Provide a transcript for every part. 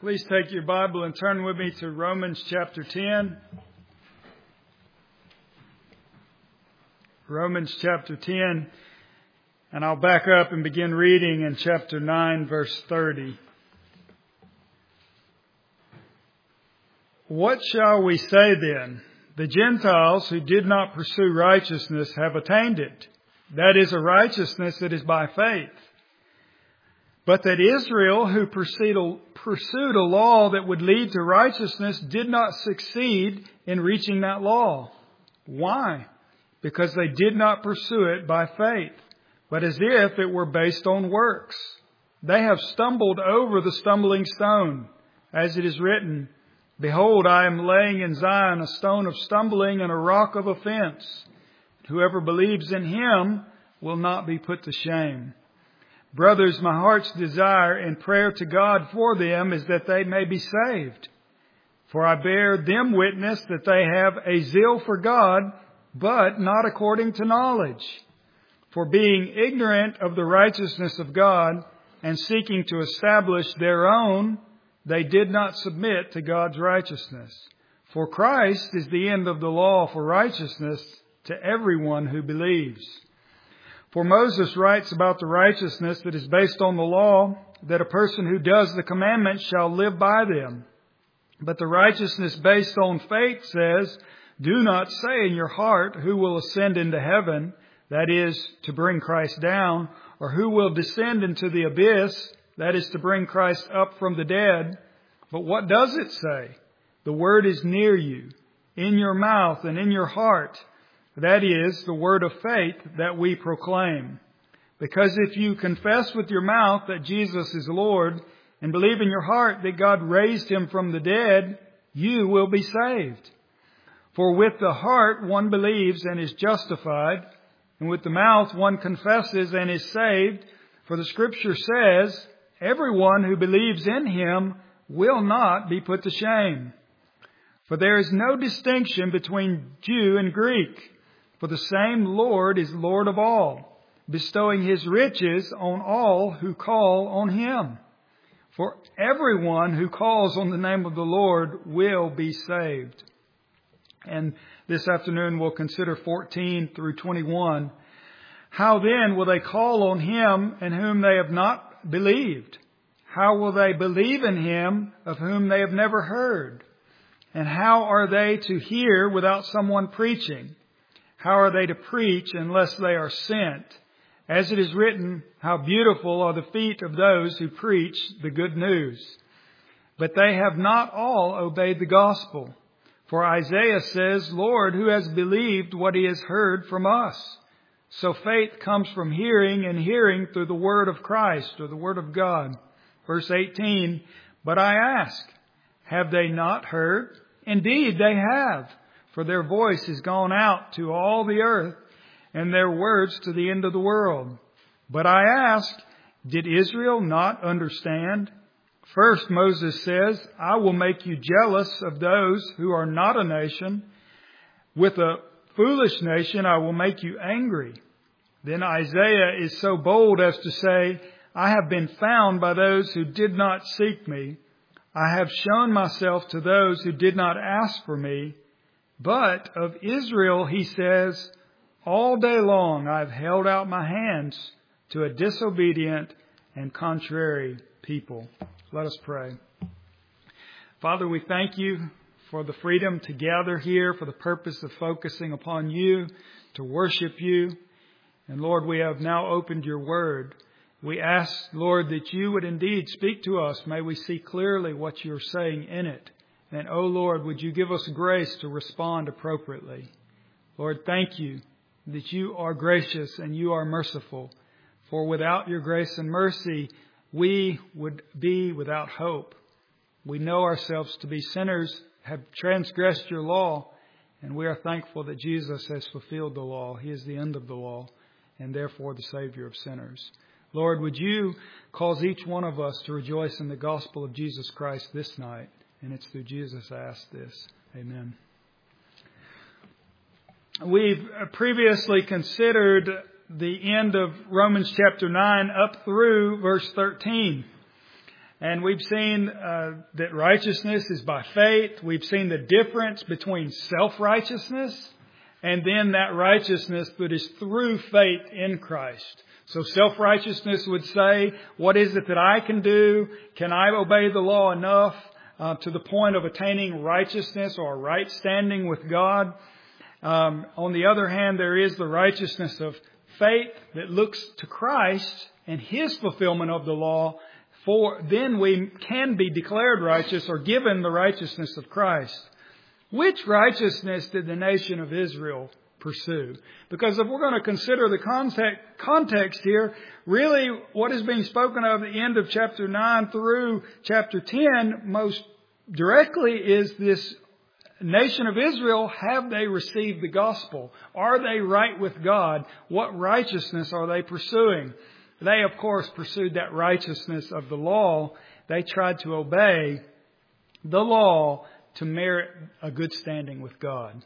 Please take your Bible and turn with me to Romans chapter 10. Romans chapter 10. And I'll back up and begin reading in chapter 9, verse 30. What shall we say then? The Gentiles who did not pursue righteousness have attained it. That is a righteousness that is by faith. But that Israel, who pursued a law that would lead to righteousness, did not succeed in reaching that law. Why? Because they did not pursue it by faith, but as if it were based on works. They have stumbled over the stumbling stone, as it is written, "Behold, I am laying in Zion a stone of stumbling and a rock of offense. Whoever believes in him will not be put to shame." Brothers, my heart's desire and prayer to God for them is that they may be saved. For I bear them witness that they have a zeal for God, but not according to knowledge. For being ignorant of the righteousness of God and seeking to establish their own, they did not submit to God's righteousness. For Christ is the end of the law for righteousness to everyone who believes. For Moses writes about the righteousness that is based on the law, that a person who does the commandments shall live by them. But the righteousness based on faith says, "Do not say in your heart, who will ascend into heaven," that is, to bring Christ down, "or who will descend into the abyss," that is, to bring Christ up from the dead. But what does it say? The word is near you, in your mouth and in your heart. That is the word of faith that we proclaim. Because if you confess with your mouth that Jesus is Lord and believe in your heart that God raised him from the dead, you will be saved. For with the heart one believes and is justified, and with the mouth one confesses and is saved. For the Scripture says, "Everyone who believes in him will not be put to shame." For there is no distinction between Jew and Greek. For the same Lord is Lord of all, bestowing his riches on all who call on him. For everyone who calls on the name of the Lord will be saved. And this afternoon we'll consider 14 through 21. How then will they call on him in whom they have not believed? How will they believe in him of whom they have never heard? And how are they to hear without someone preaching? How are they to preach unless they are sent? As it is written, "How beautiful are the feet of those who preach the good news." But they have not all obeyed the gospel. For Isaiah says, "Lord, who has believed what he has heard from us?" So faith comes from hearing, and hearing through the word of Christ, or the word of God. Verse 18, "But I ask, have they not heard? Indeed, they have. For their voice has gone out to all the earth, and their words to the end of the world. But I ask, did Israel not understand? First, Moses says, 'I will make you jealous of those who are not a nation. With a foolish nation I will make you angry.' Then Isaiah is so bold as to say, 'I have been found by those who did not seek me. I have shown myself to those who did not ask for me.' But of Israel he says, 'All day long I have held out my hands to a disobedient and contrary people.'" Let us pray. Father, we thank you for the freedom to gather here for the purpose of focusing upon you, to worship you. And Lord, we have now opened your word. We ask, Lord, that you would indeed speak to us. May we see clearly what you're saying in it. And, oh Lord, would you give us grace to respond appropriately. Lord, thank you that you are gracious and you are merciful. For without your grace and mercy, we would be without hope. We know ourselves to be sinners, have transgressed your law, and we are thankful that Jesus has fulfilled the law. He is the end of the law, and therefore the Savior of sinners. Lord, would you cause each one of us to rejoice in the gospel of Jesus Christ this night? And it's through Jesus I ask this. Amen. We've previously considered the end of Romans chapter 9 up through verse 13. And we've seen that righteousness is by faith. We've seen the difference between self-righteousness and then that righteousness that is through faith in Christ. So self-righteousness would say, what is it that I can do? Can I obey the law enough to the point of attaining righteousness or right standing with God? On the other hand, there is the righteousness of faith that looks to Christ and His fulfillment of the law. For then we can be declared righteous or given the righteousness of Christ. Which righteousness did the nation of Israel pursue? Because if we're going to consider the context here, really what is being spoken of at the end of chapter 9 through chapter 10 most directly is this nation of Israel. Have they received the gospel? Are they right with God? What righteousness are they pursuing? They, of course, pursued that righteousness of the law. They tried to obey the law to merit a good standing with God.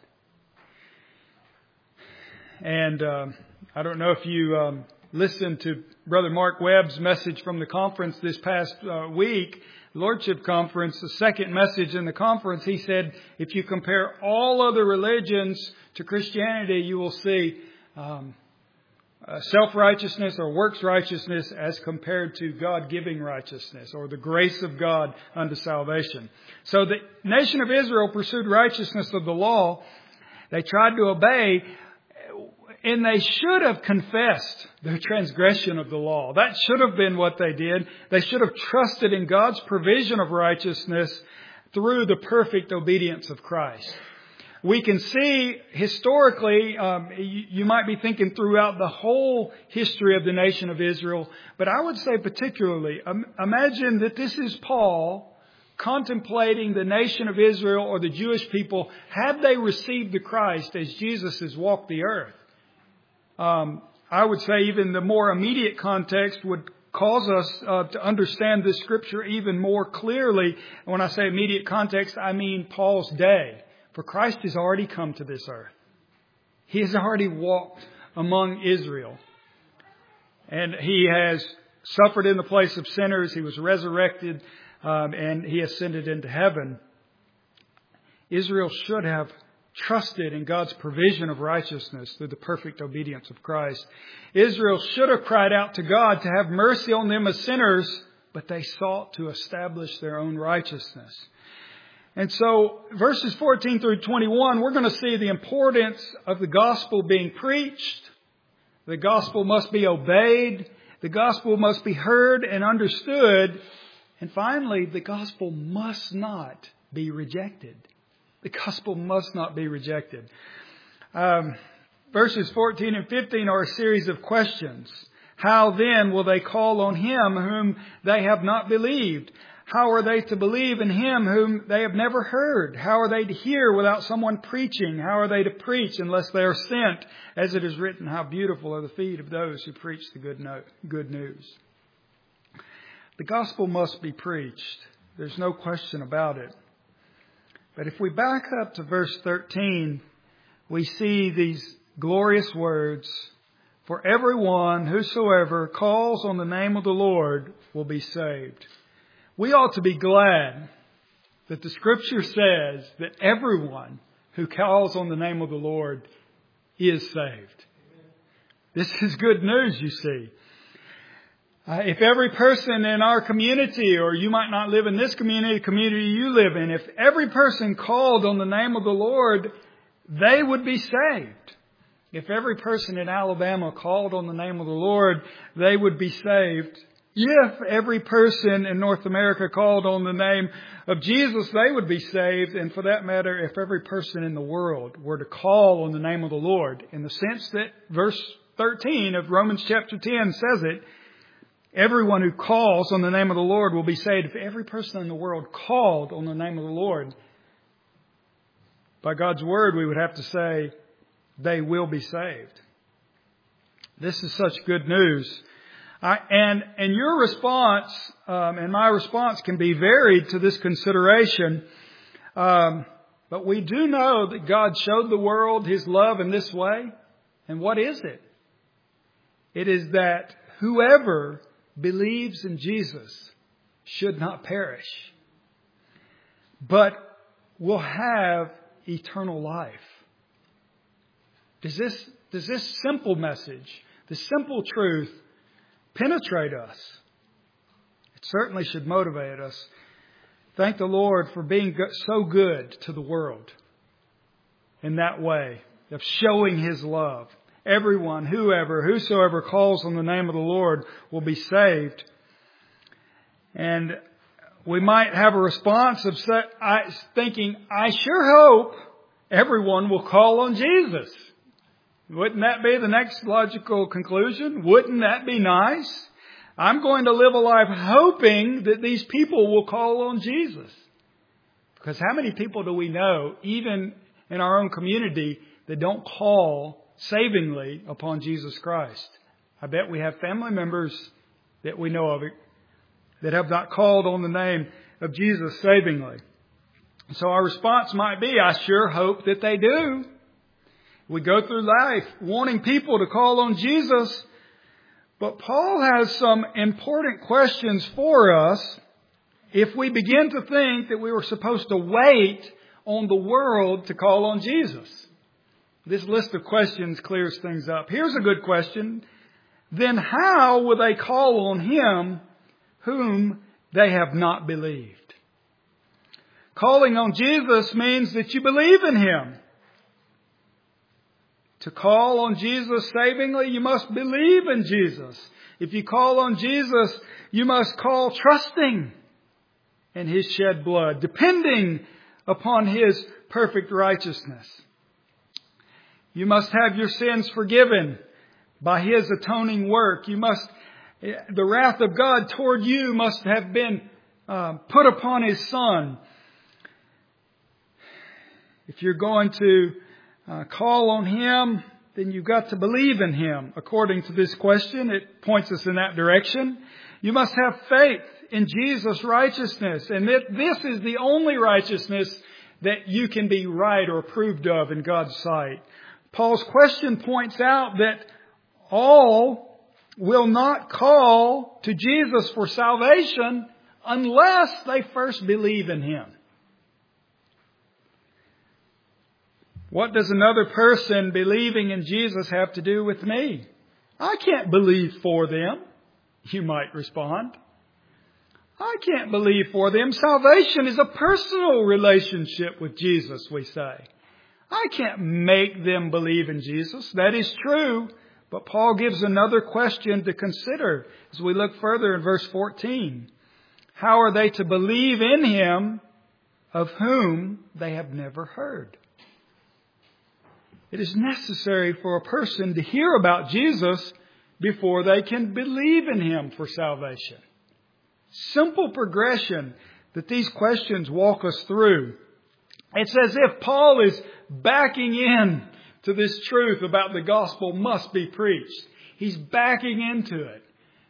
And I don't know if you listened to Brother Mark Webb's message from the conference this past week, Lordship Conference, the second message in the conference. He said, if you compare all other religions to Christianity, you will see self-righteousness or works righteousness as compared to God-giving righteousness or the grace of God unto salvation. So the nation of Israel pursued righteousness of the law. They tried to obey, and they should have confessed their transgression of the law. That should have been what they did. They should have trusted in God's provision of righteousness through the perfect obedience of Christ. We can see historically, you might be thinking throughout the whole history of the nation of Israel, but I would say particularly, imagine that this is Paul contemplating the nation of Israel or the Jewish people. Have they received the Christ as Jesus has walked the earth? I would say even the more immediate context would cause us to understand this scripture even more clearly. And when I say immediate context, I mean Paul's day. For Christ has already come to this earth. He has already walked among Israel. And He has suffered in the place of sinners. He was resurrected and He ascended into heaven. Israel should have trusted in God's provision of righteousness through the perfect obedience of Christ. Israel should have cried out to God to have mercy on them as sinners, but they sought to establish their own righteousness. And so verses 14 through 21, we're going to see the importance of the gospel being preached. The gospel must be obeyed. The gospel must be heard and understood. And finally, the gospel must not be rejected. The gospel must not be rejected. Verses 14 and 15 are a series of questions. How then will they call on Him whom they have not believed? How are they to believe in Him whom they have never heard? How are they to hear without someone preaching? How are they to preach unless they are sent? As it is written, how beautiful are the feet of those who preach the good news. The gospel must be preached. There's no question about it. But if we back up to verse 13, we see these glorious words, for everyone whosoever calls on the name of the Lord will be saved. We ought to be glad that the Scripture says that everyone who calls on the name of the Lord is saved. This is good news, you see. If every person in our community, or you might not live in this community you live in, if every person called on the name of the Lord, they would be saved. If every person in Alabama called on the name of the Lord, they would be saved. If every person in North America called on the name of Jesus, they would be saved. And for that matter, if every person in the world were to call on the name of the Lord, in the sense that verse 13 of Romans chapter 10 says it, everyone who calls on the name of the Lord will be saved. If every person in the world called on the name of the Lord, by God's word, we would have to say they will be saved. This is such good news. And your response and my response can be varied to this consideration. But we do know that God showed the world His love in this way. And what is it? It is that whoever believes in Jesus should not perish, but will have eternal life. Does this simple message, the simple truth, penetrate us? It certainly should motivate us. Thank the Lord for being so good to the world in that way of showing His love. Everyone, whosoever calls on the name of the Lord will be saved. And we might have a response of thinking, I sure hope everyone will call on Jesus. Wouldn't that be the next logical conclusion? Wouldn't that be nice? I'm going to live a life hoping that these people will call on Jesus. Because how many people do we know, even in our own community, that don't call savingly upon Jesus Christ? I bet we have family members that we know of that have not called on the name of Jesus savingly. So our response might be, I sure hope that they do. We go through life wanting people to call on Jesus. But Paul has some important questions for us if we begin to think that we were supposed to wait on the world to call on Jesus. This list of questions clears things up. Here's a good question. Then how will they call on Him whom they have not believed? Calling on Jesus means that you believe in Him. To call on Jesus savingly, you must believe in Jesus. If you call on Jesus, you must call trusting in His shed blood, depending upon His perfect righteousness. You must have your sins forgiven by His atoning work. The wrath of God toward you must have been put upon His Son. If you're going to call on Him, then you've got to believe in Him. According to this question, it points us in that direction. You must have faith in Jesus' righteousness. And that this is the only righteousness that you can be right or approved of in God's sight. Paul's question points out that all will not call to Jesus for salvation unless they first believe in Him. What does another person believing in Jesus have to do with me? I can't believe for them, you might respond. I can't believe for them. Salvation is a personal relationship with Jesus, we say. I can't make them believe in Jesus. That is true. But Paul gives another question to consider as we look further in verse 14. How are they to believe in Him of whom they have never heard? It is necessary for a person to hear about Jesus before they can believe in Him for salvation. Simple progression that these questions walk us through. It's as if Paul is backing in to this truth about the gospel must be preached. He's backing into it.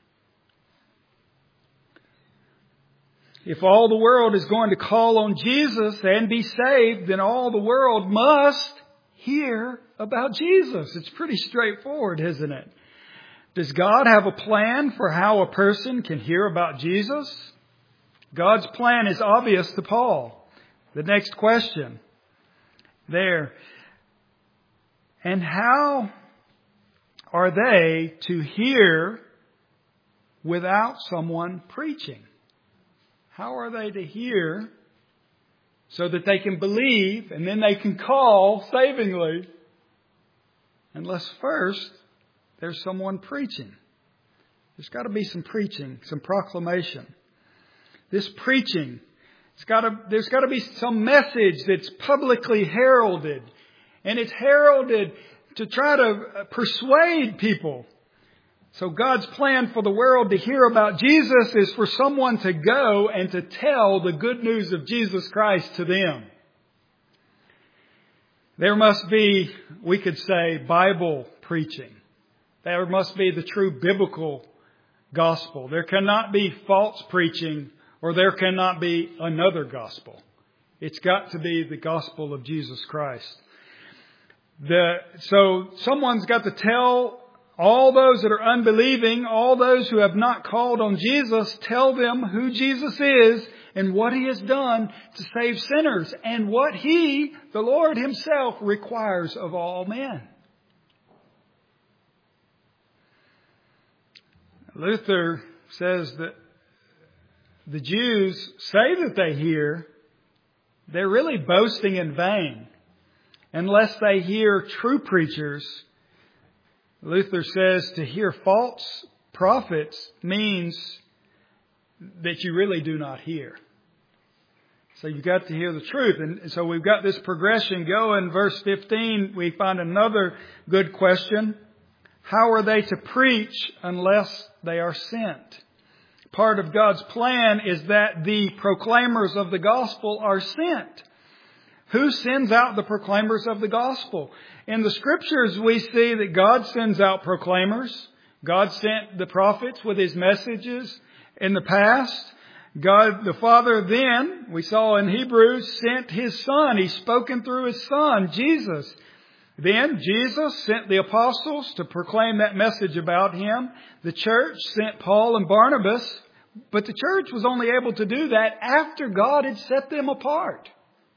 If all the world is going to call on Jesus and be saved, then all the world must hear about Jesus. It's pretty straightforward, isn't it? Does God have a plan for how a person can hear about Jesus? God's plan is obvious to Paul. The next question there. And how are they to hear without someone preaching? How are they to hear so that they can believe and then they can call savingly unless first there's someone preaching? There's got to be some preaching, some proclamation. This preaching, there's got to be some message that's publicly heralded. And it's heralded to try to persuade people. So God's plan for the world to hear about Jesus is for someone to go and to tell the good news of Jesus Christ to them. There must be, we could say, Bible preaching. There must be the true biblical gospel. There cannot be false preaching, or there cannot be another gospel. It's got to be the gospel of Jesus Christ. So someone's got to tell all those that are unbelieving, all those who have not called on Jesus, tell them who Jesus is and what He has done to save sinners and what He, the Lord Himself, requires of all men. Luther says that the Jews say that they hear, they're really boasting in vain unless they hear true preachers. Luther says to hear false prophets means that you really do not hear. So you've got to hear the truth. And so we've got this progression going. Verse 15, we find another good question. How are they to preach unless they are sent? Part of God's plan is that the proclaimers of the gospel are sent. Who sends out the proclaimers of the gospel? In the Scriptures, we see that God sends out proclaimers. God sent the prophets with His messages in the past. God the Father then, we saw in Hebrews, sent His Son. He's spoken through His Son, Jesus. Then Jesus sent the apostles to proclaim that message about Him. The church sent Paul and Barnabas. But the church was only able to do that after God had set them apart.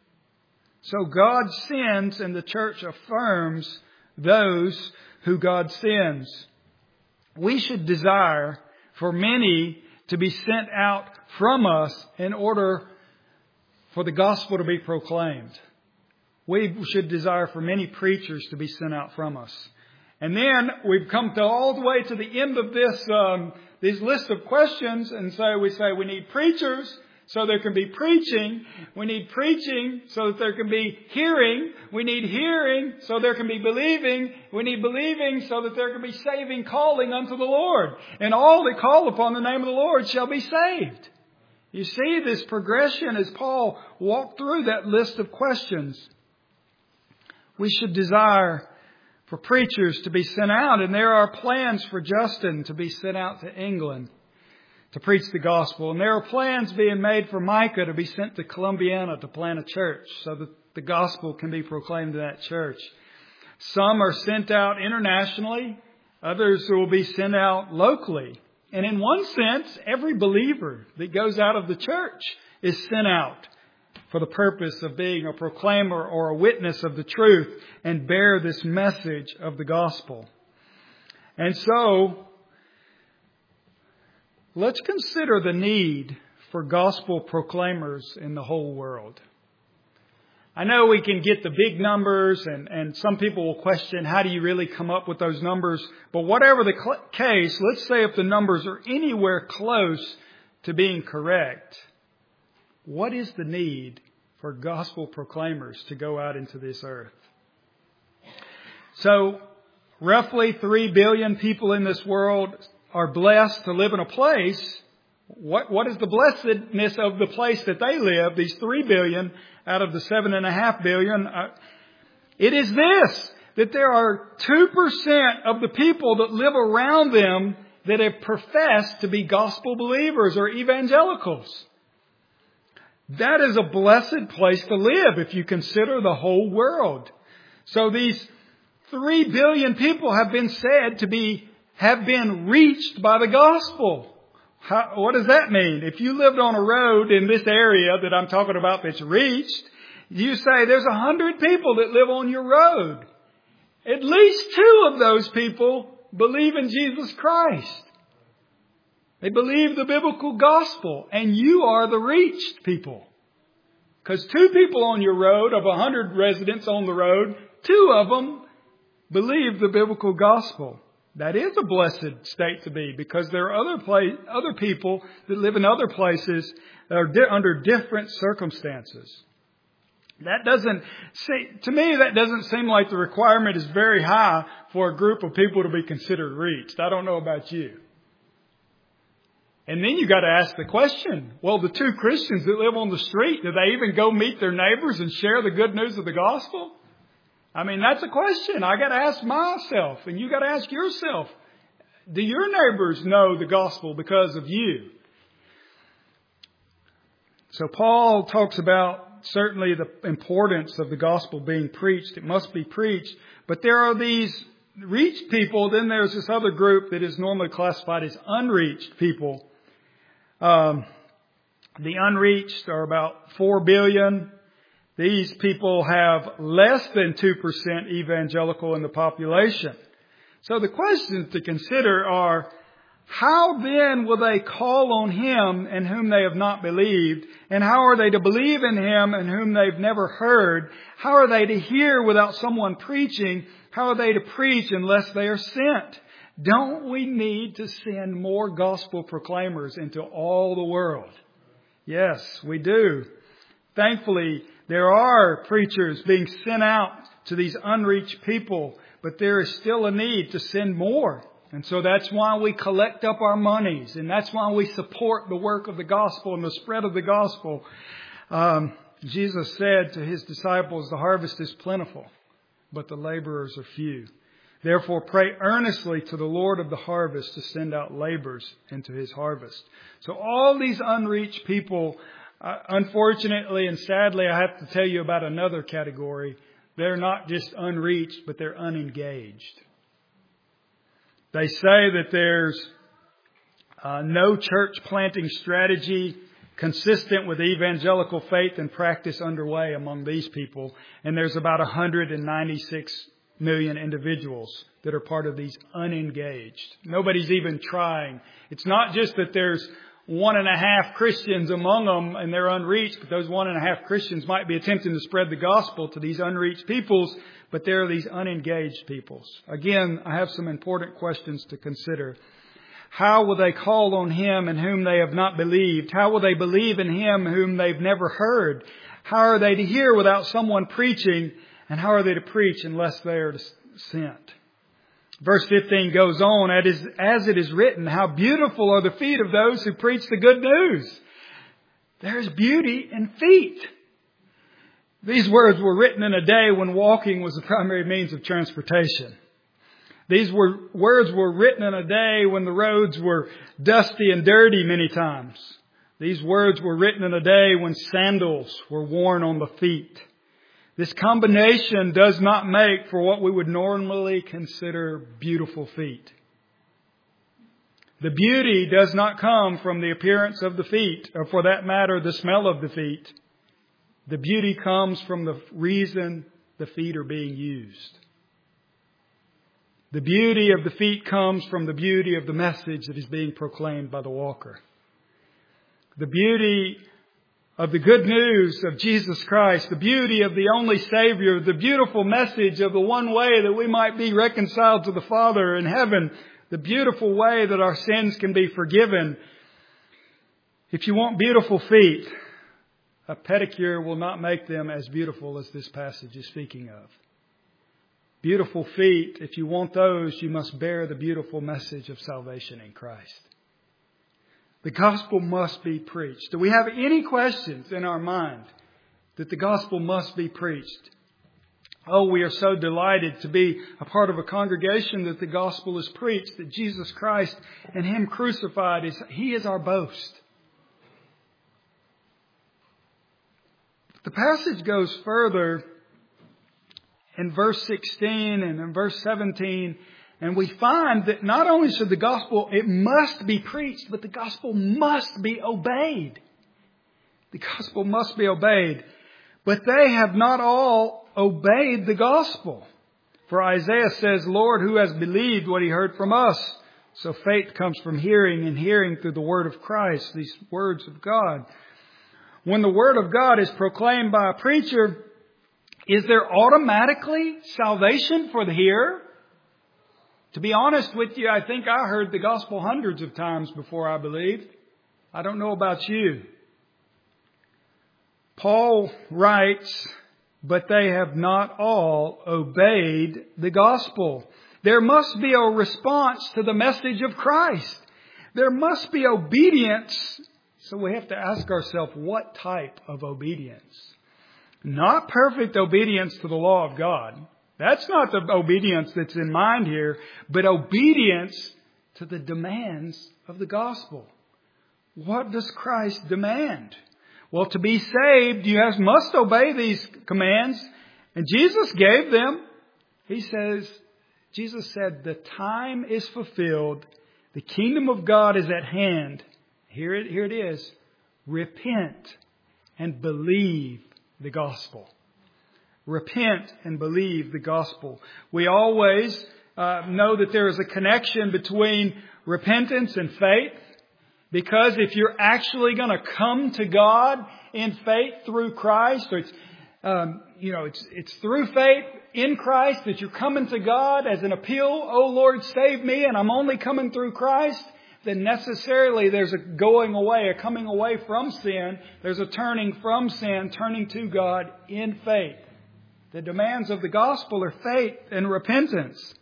So God sends and the church affirms those who God sends. We should desire for many to be sent out from us in order for the gospel to be proclaimed. We should desire for many preachers to be sent out from us. And then we've come to all the way to the end of this list of questions. And so we say we need preachers so there can be preaching. We need preaching so that there can be hearing. We need hearing so there can be believing. We need believing so that there can be saving calling unto the Lord. And all that call upon the name of the Lord shall be saved. You see this progression as Paul walked through that list of questions. We should desire for preachers to be sent out. And there are plans for Justin to be sent out to England to preach the gospel. And there are plans being made for Micah to be sent to Columbiana to plant a church so that the gospel can be proclaimed to that church. Some are sent out internationally. Others will be sent out locally. And in one sense, every believer that goes out of the church is sent out for the purpose of being a proclaimer or a witness of the truth and bear this message of the gospel. And so, let's consider the need for gospel proclaimers in the whole world. I know we can get the big numbers and some people will question, how do you really come up with those numbers? But whatever the case, let's say if the numbers are anywhere close to being correct, what is the need for gospel proclaimers to go out into this earth? So, roughly 3 billion people in this world are blessed to live in a place. What is the blessedness of the place that they live? These 3 billion out of the 7.5 billion. It is this, that there are 2% of the people that live around them that have professed to be gospel believers or evangelicals. That is a blessed place to live if you consider the whole world. So these 3 billion people have been said to have been reached by the gospel. What does that mean? If you lived on a road in this area that I'm talking about that's reached, you say there's 100 people that live on your road. At least 2 of those people believe in Jesus Christ. They believe the biblical gospel, and you are the reached people. Because 2 people on your road, of 100 residents on the road, 2 of them believe the biblical gospel. That is a blessed state to be, because there are other people that live in other places that are under different circumstances. To me, that doesn't seem like the requirement is very high for a group of people to be considered reached. I don't know about you. And then you got to ask the question, well, the 2 Christians that live on the street, do they even go meet their neighbors and share the good news of the gospel? I mean, that's a question I got to ask myself, and you got to ask yourself. Do your neighbors know the gospel because of you? So Paul talks about certainly the importance of the gospel being preached. It must be preached. But there are these reached people, then there's this other group that is normally classified as unreached people. The unreached are about 4 billion. These people have less than 2% evangelical in the population. So the questions to consider are, how then will they call on Him in whom they have not believed? And how are they to believe in Him in whom they've never heard? How are they to hear without someone preaching? How are they to preach unless they are sent? Don't we need to send more gospel proclaimers into all the world? Yes, we do. Thankfully, there are preachers being sent out to these unreached people, but there is still a need to send more. And so that's why we collect up our monies, and that's why we support the work of the gospel and the spread of the gospel. Jesus said to His disciples, the harvest is plentiful, but the laborers are few. Therefore, pray earnestly to the Lord of the harvest to send out laborers into His harvest. So all these unreached people, unfortunately and sadly, I have to tell you about another category. They're not just unreached, but they're unengaged. They say that there's no church planting strategy consistent with evangelical faith and practice underway among these people. And there's about 196 million individuals that are part of these unengaged. Nobody's even trying. It's not just that there's 1.5 Christians among them and they're unreached, but those 1.5 Christians might be attempting to spread the gospel to these unreached peoples, but there are these unengaged peoples. Again, I have some important questions to consider. How will they call on Him in whom they have not believed? How will they believe in Him whom they've never heard? How are they to hear without someone preaching? And how are they to preach unless they are sent? Verse 15 goes on, as it is written, how beautiful are the feet of those who preach the good news. There is beauty in feet. These words were written in a day when walking was the primary means of transportation. These words were written in a day when the roads were dusty and dirty many times. These words were written in a day when sandals were worn on the feet. This combination does not make for what we would normally consider beautiful feet. The beauty does not come from the appearance of the feet, or for that matter, the smell of the feet. The beauty comes from the reason the feet are being used. The beauty of the feet comes from the beauty of the message that is being proclaimed by the walker. The beauty of the good news of Jesus Christ, the beauty of the only Savior, the beautiful message of the one way that we might be reconciled to the Father in heaven, the beautiful way that our sins can be forgiven. If you want beautiful feet, a pedicure will not make them as beautiful as this passage is speaking of. Beautiful feet, if you want those, you must bear the beautiful message of salvation in Christ. The gospel must be preached. Do we have any questions in our mind that the gospel must be preached? Oh, we are so delighted to be a part of a congregation that the gospel is preached, that Jesus Christ and Him crucified, He is our boast. The passage goes further in verse 16 and in verse 17, and we find that not only should the gospel, it must be preached, but the gospel must be obeyed. The gospel must be obeyed. But they have not all obeyed the gospel. For Isaiah says, Lord, who has believed what he heard from us? So faith comes from hearing, and hearing through the word of Christ, these words of God. When the word of God is proclaimed by a preacher, is there automatically salvation for the hearer? To be honest with you, I think I heard the gospel hundreds of times before I believed. I don't know about you. Paul writes, but they have not all obeyed the gospel. There must be a response to the message of Christ. There must be obedience. So we have to ask ourselves, what type of obedience? Not perfect obedience to the law of God. That's not the obedience that's in mind here, but obedience to the demands of the gospel. What does Christ demand? Well, to be saved, you must obey these commands. And Jesus gave them. He says, Jesus said, the time is fulfilled. The kingdom of God is at hand. Here it is. Repent and believe the gospel. Repent and believe the gospel. We always know that there is a connection between repentance and faith. Because if you're actually going to come to God in faith through Christ, or it's through faith in Christ that you're coming to God as an appeal, oh Lord, save me, and I'm only coming through Christ, then necessarily there's a going away, a coming away from sin. There's a turning from sin, turning to God in faith. The demands of the gospel are faith and repentance.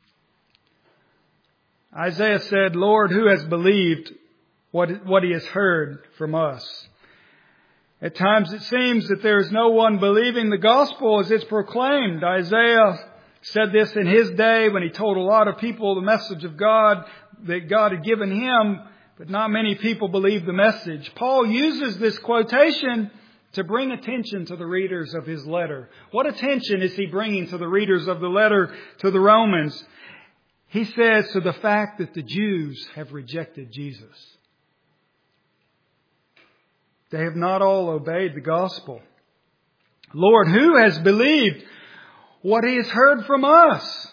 Isaiah said, Lord, who has believed what he has heard from us? At times it seems that there is no one believing the gospel as it's proclaimed. Isaiah said this in his day when he told a lot of people the message of God that God had given him, but not many people believed the message. Paul uses this quotation to bring attention to the readers of his letter. What attention is he bringing to the readers of the letter to the Romans? He says to the fact that the Jews have rejected Jesus. They have not all obeyed the gospel. Lord, who has believed what he has heard from us?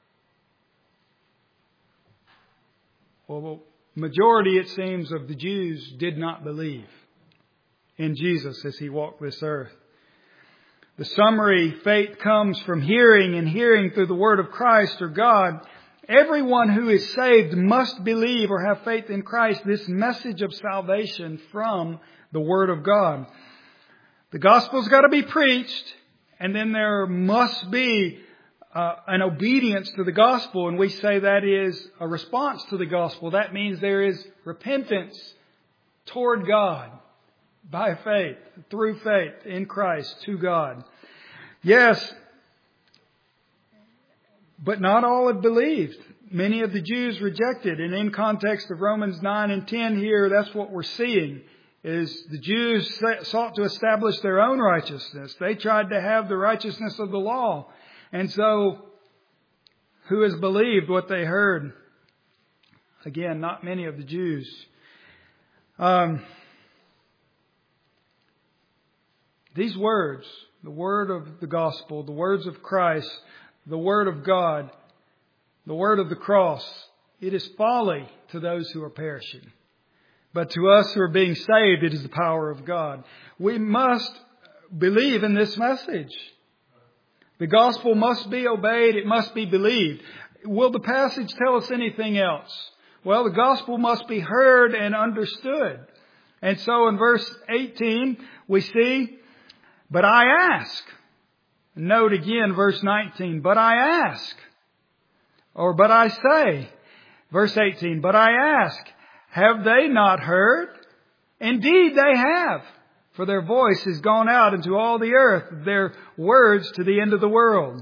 Well, majority, it seems, of the Jews did not believe in Jesus as he walked this earth. The summary, faith comes from hearing, and hearing through the word of Christ or God. Everyone who is saved must believe or have faith in Christ, this message of salvation from the Word of God. The gospel's got to be preached, and then there must be an obedience to the gospel, and we say that is a response to the gospel. That means there is repentance toward God by faith, through faith in Christ to God. Yes, but not all have believed. Many of the Jews rejected, and in context of Romans 9 and 10 here, that's what we're seeing. Is the Jews sought to establish their own righteousness. They tried to have the righteousness of the law. And so, who has believed what they heard? Again, not many of the Jews. These words, the word of the gospel, the words of Christ, the word of God, the word of the cross, it is folly to those who are perishing. But to us who are being saved, it is the power of God. We must believe in this message. The gospel must be obeyed. It must be believed. Will the passage tell us anything else? Well, the gospel must be heard and understood. And so in verse 18, we see, but I ask. Note again, verse 19, but I ask. Or but I say. Verse 18, but I ask. Have they not heard? Indeed they have. For their voice has gone out into all the earth, their words to the end of the world.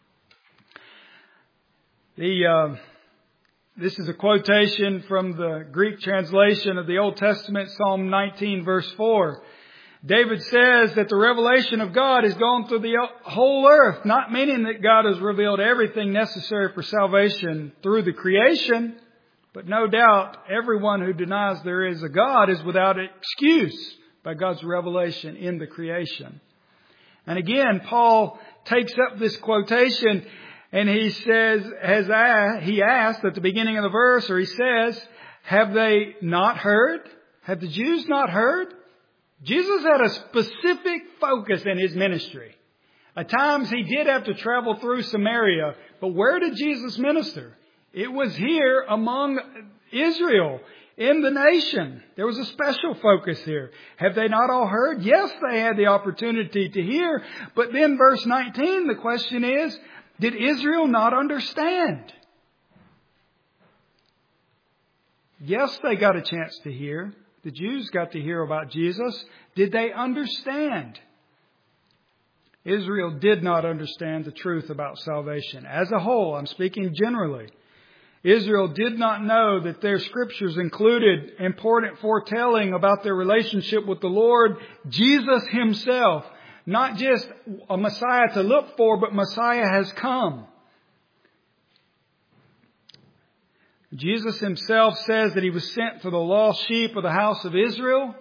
This is a quotation from the Greek translation of the Old Testament, Psalm 19, verse 4. David says that the revelation of God has gone through the whole earth, not meaning that God has revealed everything necessary for salvation through the creation. But no doubt, everyone who denies there is a God is without excuse by God's revelation in the creation. And again, Paul takes up this quotation and he says, he asked at the beginning of the verse, or he says, have they not heard? Have the Jews not heard? Jesus had a specific focus in his ministry. At times he did have to travel through Samaria, but where did Jesus minister? It was here among Israel, in the nation. There was a special focus here. Have they not all heard? Yes, they had the opportunity to hear. But then verse 19, the question is, did Israel not understand? Yes, they got a chance to hear. The Jews got to hear about Jesus. Did they understand? Israel did not understand the truth about salvation. As a whole, I'm speaking generally. Israel did not know that their scriptures included important foretelling about their relationship with the Lord Jesus Himself. Not just a Messiah to look for, but Messiah has come. Jesus himself says that he was sent to the lost sheep of the house of Israel.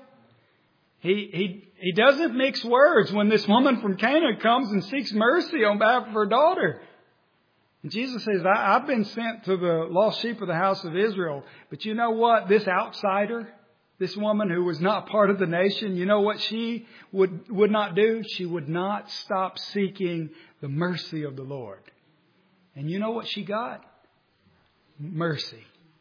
He doesn't mix words when this woman from Canaan comes and seeks mercy on behalf of her daughter. And Jesus says, I've been sent to the lost sheep of the house of Israel. But you know what? This outsider, this woman who was not part of the nation, you know what she would not do? She would not stop seeking the mercy of the Lord. And you know what she got? Mercy.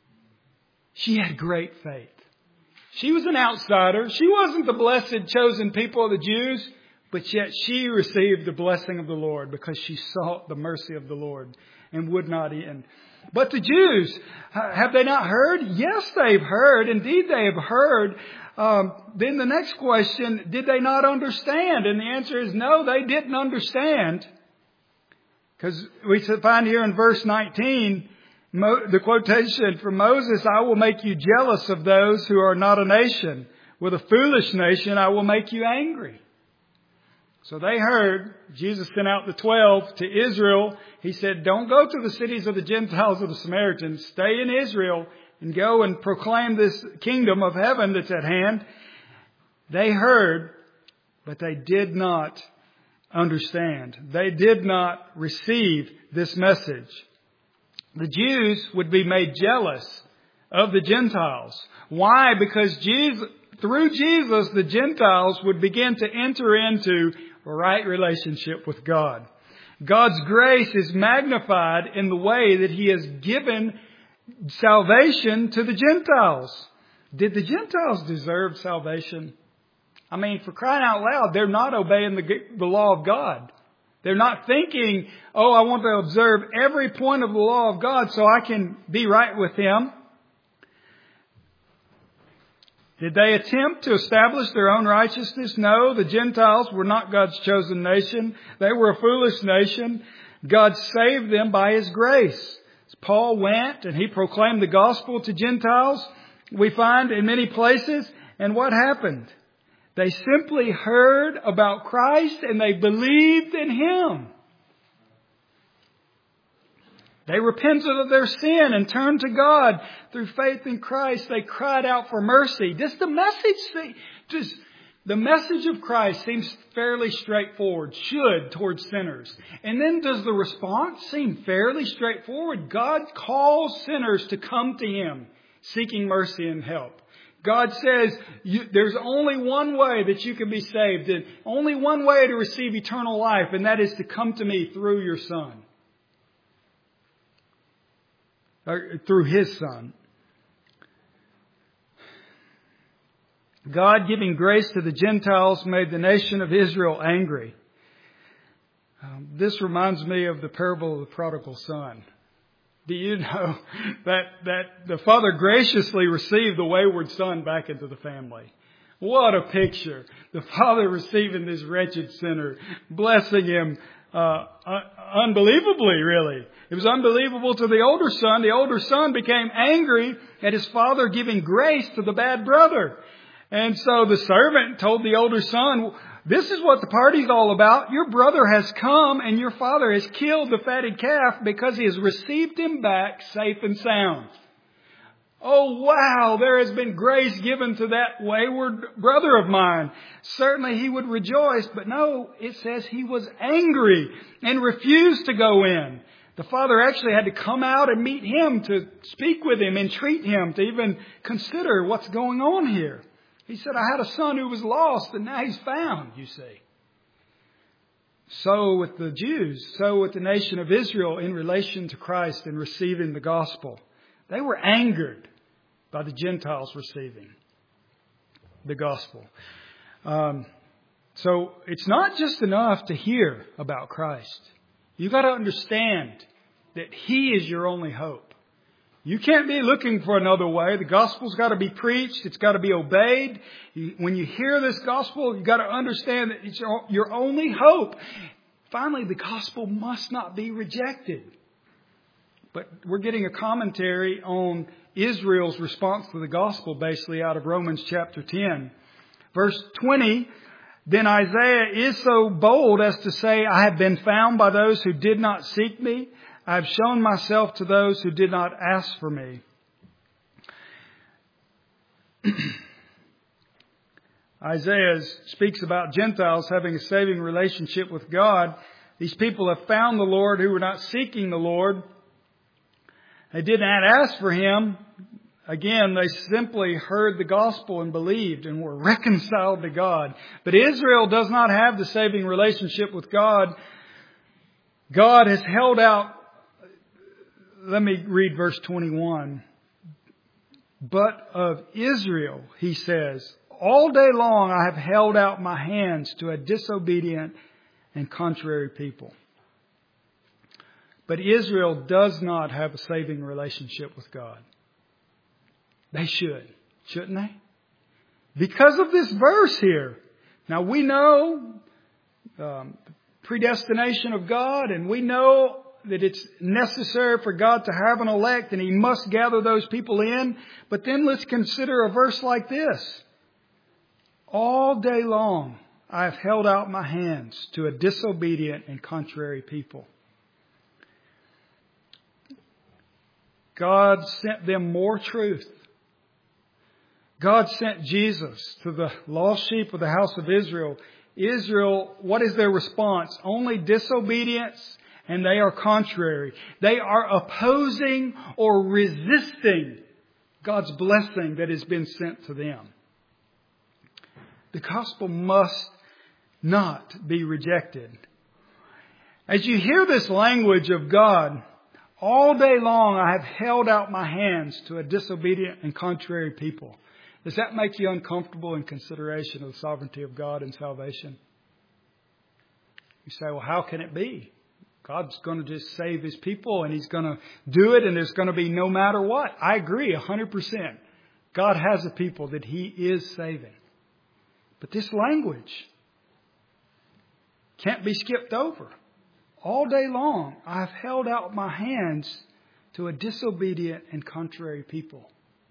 She had great faith. She was an outsider. She wasn't the blessed chosen people of the Jews, but yet she received the blessing of the Lord because she sought the mercy of the Lord and would not end. But the Jews, have they not heard? Yes, they've heard. Indeed, they have heard. Then the next question, did they not understand? And the answer is no, they didn't understand. Because we find here in verse 19, the quotation from Moses, I will make you jealous of those who are not a nation. With a foolish nation, I will make you angry. So they heard. Jesus sent out the 12 to Israel. He said, don't go to the cities of the Gentiles or the Samaritans. Stay in Israel and go and proclaim this kingdom of heaven that's at hand. They heard, but they did not understand. They did not receive this message. The Jews would be made jealous of the Gentiles. Why? Because through Jesus, the Gentiles would begin to enter into a right relationship with God. God's grace is magnified in the way that He has given salvation to the Gentiles. Did the Gentiles deserve salvation? I mean, for crying out loud, they're not obeying the law of God. They're not thinking, I want to observe every point of the law of God so I can be right with Him. Did they attempt to establish their own righteousness? No, the Gentiles were not God's chosen nation. They were a foolish nation. God saved them by His grace. Paul went and he proclaimed the gospel to Gentiles, we find in many places. And what happened? They simply heard about Christ and they believed in Him. They repented of their sin and turned to God through faith in Christ. They cried out for mercy. The message of Christ seems fairly straightforward, should, towards sinners. And then does the response seem fairly straightforward? God calls sinners to come to Him, seeking mercy and help. God says there's only one way that you can be saved, and only one way to receive eternal life, and that is to come to me through your Son. Or through His Son. God giving grace to the Gentiles made the nation of Israel angry. This reminds me of the parable of the prodigal son. Do you know that the father graciously received the wayward son back into the family? What a picture. The father receiving this wretched sinner, blessing him unbelievably, really. It was unbelievable to the older son. The older son became angry at his father giving grace to the bad brother. And so the servant told the older son, this is what the party's all about. Your brother has come and your father has killed the fatted calf because he has received him back safe and sound. Oh, wow, there has been grace given to that wayward brother of mine. Certainly he would rejoice, but no, it says he was angry and refused to go in. The father actually had to come out and meet him to speak with him, entreat him to even consider what's going on here. He said, I had a son who was lost and now he's found, you see. So with the Jews, so with the nation of Israel in relation to Christ and receiving the gospel. They were angered by the Gentiles receiving the gospel. So it's not just enough to hear about Christ. You've got to understand that He is your only hope. You can't be looking for another way. The gospel's got to be preached. It's got to be obeyed. When you hear this gospel, you've got to understand that it's your only hope. Finally, the gospel must not be rejected. But we're getting a commentary on Israel's response to the gospel basically out of Romans chapter 10. Verse 20, then Isaiah is so bold as to say, I have been found by those who did not seek me. I have shown myself to those who did not ask for me. Isaiah speaks about Gentiles having a saving relationship with God. These people have found the Lord who were not seeking the Lord. They did not ask for Him. Again, they simply heard the gospel and believed and were reconciled to God. But Israel does not have the saving relationship with God. God has held out. Let me read verse 21. But of Israel, He says, all day long I have held out my hands to a disobedient and contrary people. But Israel does not have a saving relationship with God. They should, shouldn't they? Because of this verse here. Now we know predestination of God, and we know that it's necessary for God to have an elect and He must gather those people in. But then let's consider a verse like this. All day long I have held out my hands to a disobedient and contrary people. God sent them more truth. God sent Jesus to the lost sheep of the house of Israel. Israel, what is their response? Only disobedience, and they are contrary. They are opposing or resisting God's blessing that has been sent to them. The gospel must not be rejected. As you hear this language of God, all day long I have held out my hands to a disobedient and contrary people. Does that make you uncomfortable in consideration of the sovereignty of God and salvation? You say, well, how can it be? God's going to just save His people and He's going to do it and there's going to be no matter what. I agree 100%. God has a people that He is saving. But this language can't be skipped over. All day long I've held out my hands to a disobedient and contrary people.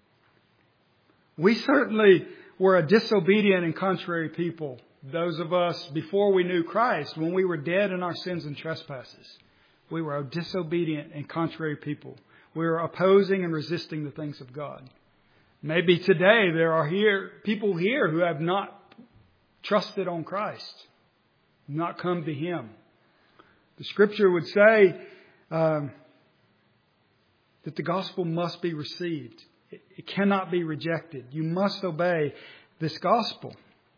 We certainly were a disobedient and contrary people. Those of us before we knew Christ, when we were dead in our sins and trespasses, we were a disobedient and contrary people. We were opposing and resisting the things of God. Maybe today there are people here who have not trusted on Christ, not come to Him. The Scripture would say that the gospel must be received. It cannot be rejected. You must obey this gospel.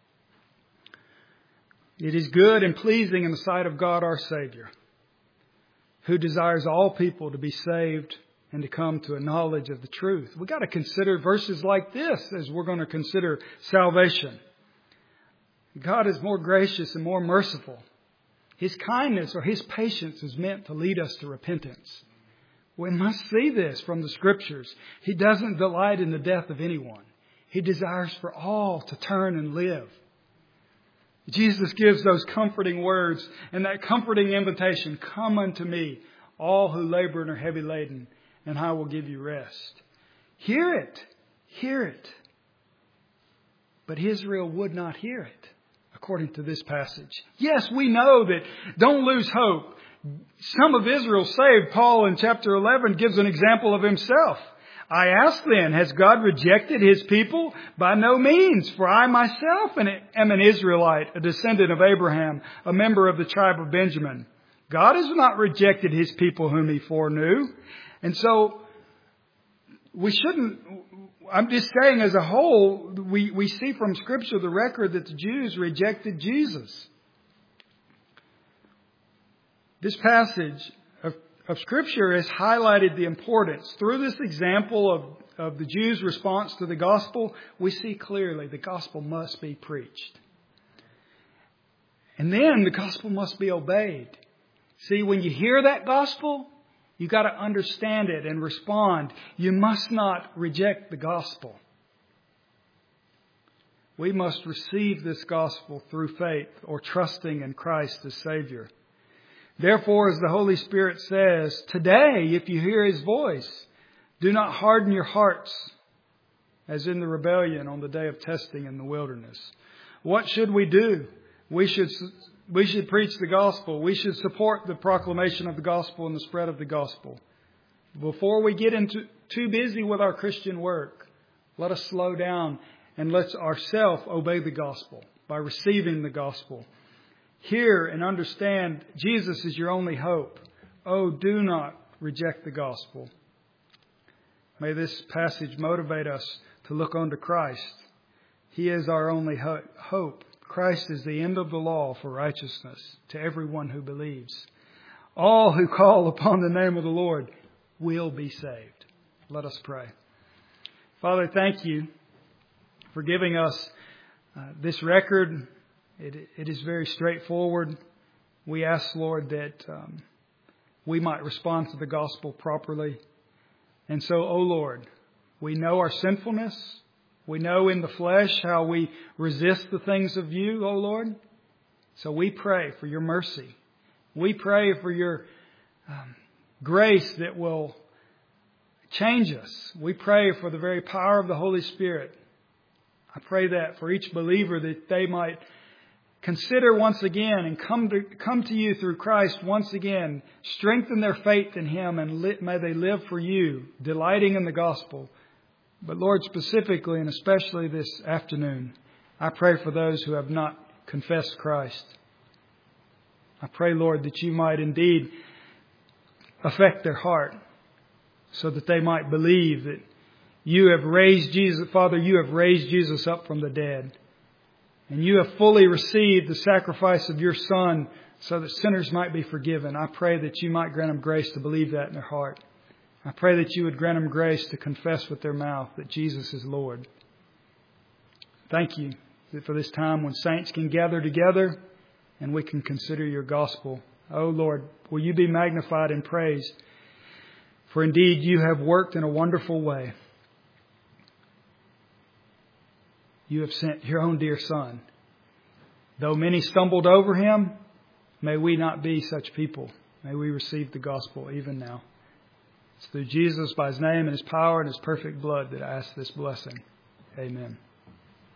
It is good and pleasing in the sight of God our Savior, who desires all people to be saved and to come to a knowledge of the truth. We've got to consider verses like this as we're going to consider salvation. God is more gracious and more merciful. His kindness or His patience is meant to lead us to repentance. We must see this from the Scriptures. He doesn't delight in the death of anyone. He desires for all to turn and live. Jesus gives those comforting words and that comforting invitation, come unto me, all who labor and are heavy laden, and I will give you rest. Hear it. Hear it. But Israel would not hear it, according to this passage. Yes, we know that. Don't lose hope. Some of Israel saved. Paul in chapter 11 gives an example of himself. I ask then, has God rejected His people? By no means, for I myself am an Israelite, a descendant of Abraham, a member of the tribe of Benjamin. God has not rejected His people whom He foreknew. And so we shouldn't, I'm just saying as a whole, we see from Scripture the record that the Jews rejected Jesus. This passage of Scripture has highlighted the importance. Through this example of the Jews' response to the gospel, we see clearly the gospel must be preached. And then the gospel must be obeyed. See, when you hear that gospel, you've got to understand it and respond. You must not reject the gospel. We must receive this gospel through faith or trusting in Christ as Savior. Therefore, as the Holy Spirit says, today, if you hear His voice, do not harden your hearts as in the rebellion on the day of testing in the wilderness. What should we do? We should preach the gospel. We should support the proclamation of the gospel and the spread of the gospel. Before we get too busy with our Christian work, Let us slow down and let ourselves obey the gospel by receiving the gospel. Hear and understand Jesus is your only hope. Oh, do not reject the gospel. May this passage motivate us to look unto Christ. He is our only hope. Christ is the end of the law for righteousness to everyone who believes. All who call upon the name of the Lord will be saved. Let us pray. Father, thank you for giving us this record. It is very straightforward. We ask, Lord, that we might respond to the gospel properly. And so, O Lord, we know our sinfulness. We know in the flesh how we resist the things of you, O Lord. So we pray for your mercy. We pray for your grace that will change us. We pray for the very power of the Holy Spirit. I pray that for each believer that they might consider once again and come to you through Christ once again. Strengthen their faith in Him and may they live for you, delighting in the gospel. But Lord, specifically and especially this afternoon, I pray for those who have not confessed Christ. I pray, Lord, that you might indeed affect their heart so that they might believe that you have raised Jesus. Father, you have raised Jesus up from the dead. And you have fully received the sacrifice of your Son so that sinners might be forgiven. I pray that you might grant them grace to believe that in their heart. I pray that you would grant them grace to confess with their mouth that Jesus is Lord. Thank you for this time when saints can gather together and we can consider your gospel. Oh Lord, will you be magnified and praised? For indeed you have worked in a wonderful way. You have sent your own dear Son. Though many stumbled over him, may we not be such people. May we receive the gospel even now. It's through Jesus, by His name and His power and His perfect blood, that I ask this blessing. Amen.